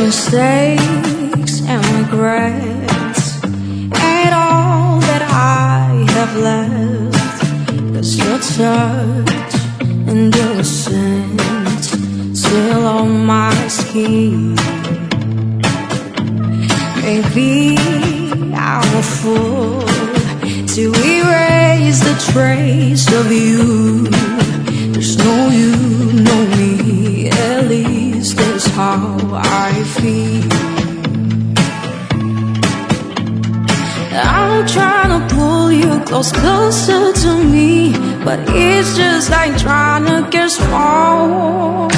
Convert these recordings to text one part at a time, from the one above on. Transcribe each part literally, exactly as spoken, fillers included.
mistakes and regrets, and all that I have left is your touch and your scent still on my skin. Maybe I'm a fool to erase the trace of you. There's no you, no me, at least that's how I feel. I'm trying to pull you close, closer to me, but it's just like trying to get small.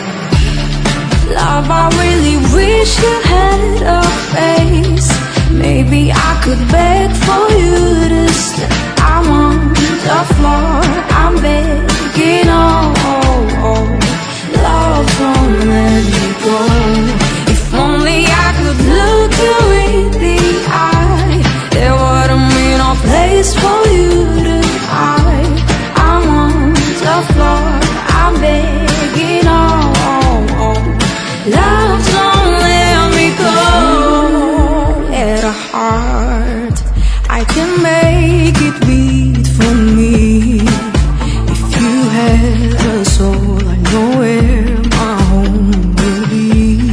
Love, I really wish you had a face. Maybe I could beg for you to stay. I'm on the floor, I'm begging, oh, oh, oh. Love, don't let me go. If only I could look you in the eye, there wouldn't be no place for you to hide. I'm on the floor, I'm begging, oh, oh, oh. Love, don't let me go. At a heart, I can make it beat for me. If you had a soul, I know where my home will be.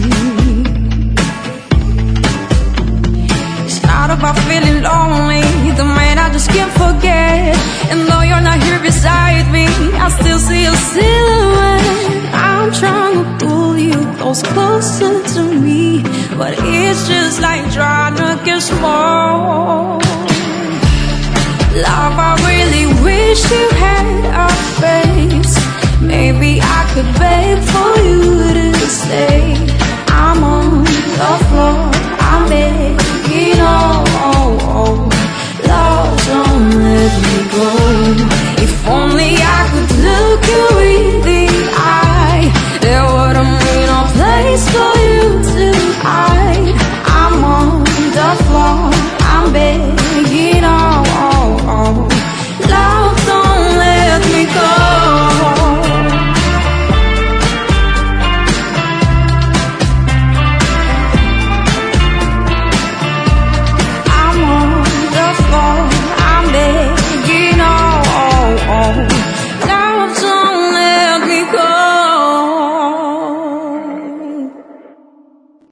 It's not about feeling lonely, the man I just can't forget. And though you're not here beside me, I still see your silhouette. I'm trying to pull you close, closer to me, but it's just like trying to get small. Love, I really wish you had a face. Maybe I could beg for you to stay. I'm on the floor, I'm begging, oh, oh, oh.